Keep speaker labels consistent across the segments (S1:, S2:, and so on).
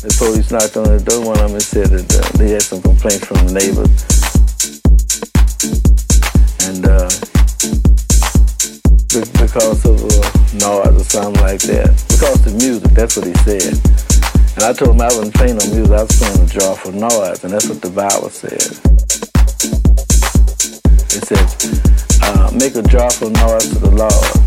S1: The police knocked on the door. One of them said that they had some complaints from the neighbors. And because of noise or something like that. Because of music, that's what he said. And I told him I wasn't playing no music, I was playing a joyful noise, and that's what the Bible said. It says, make a joyful noise to the Lord.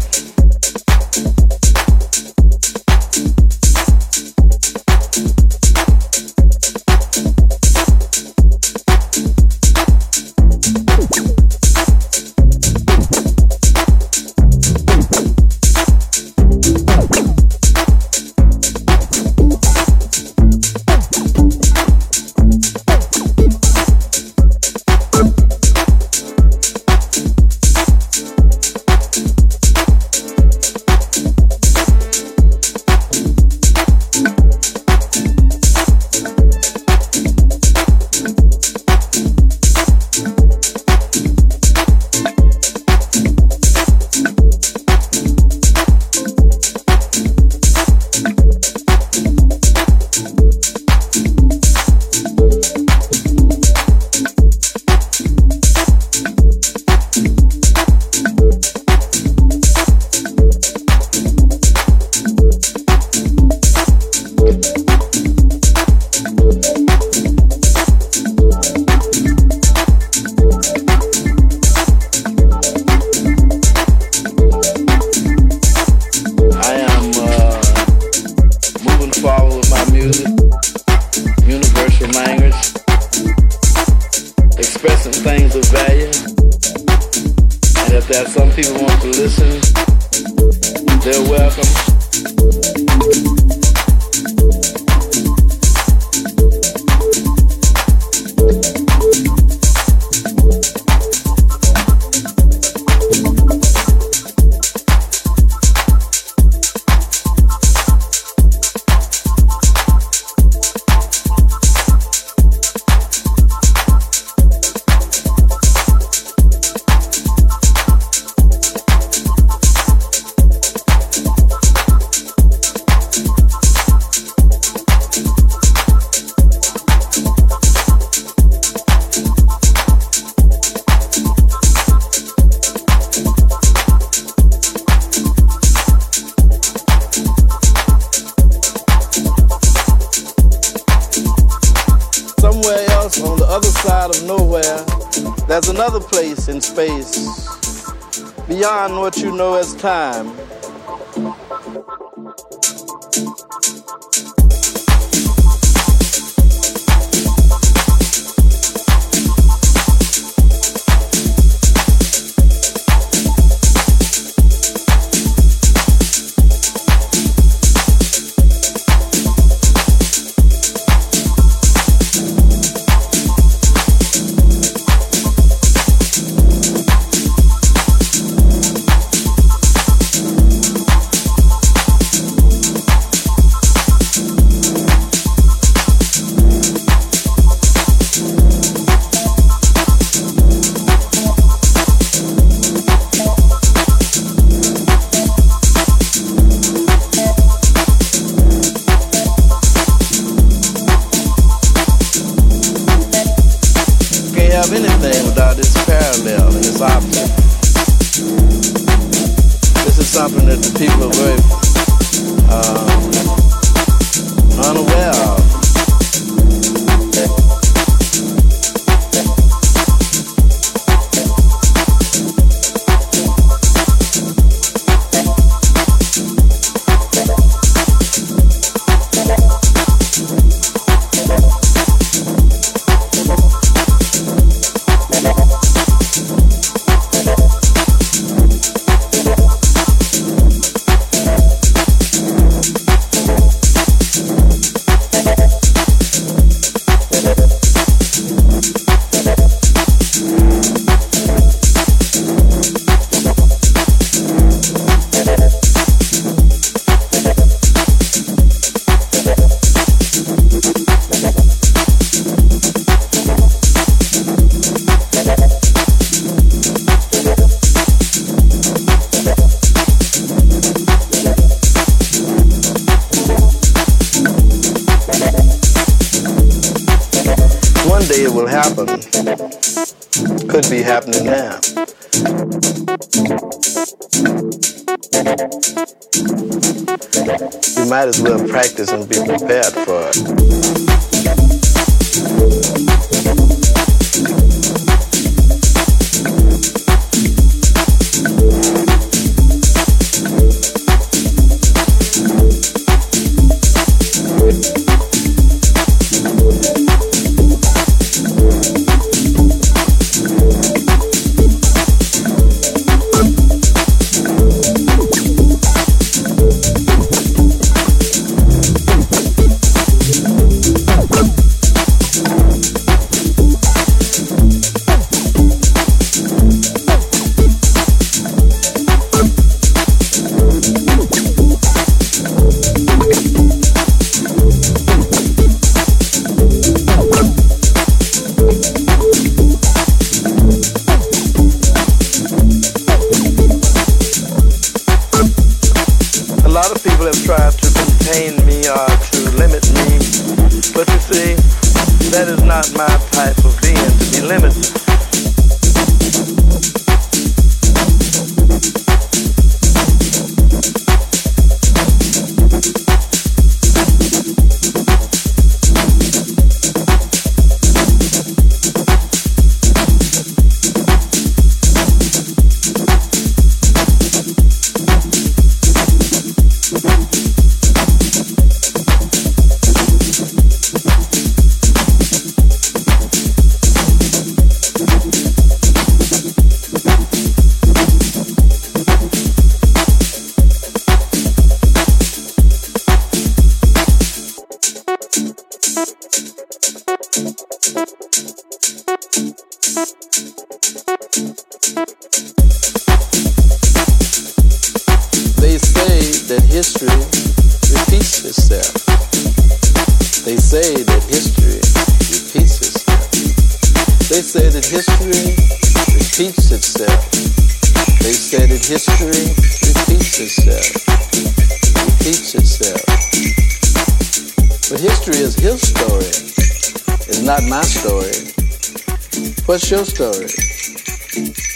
S2: There's another place in space, beyond what you know as time. happened could be happening now. You might as well practice and be prepared for it.
S1: What's your story?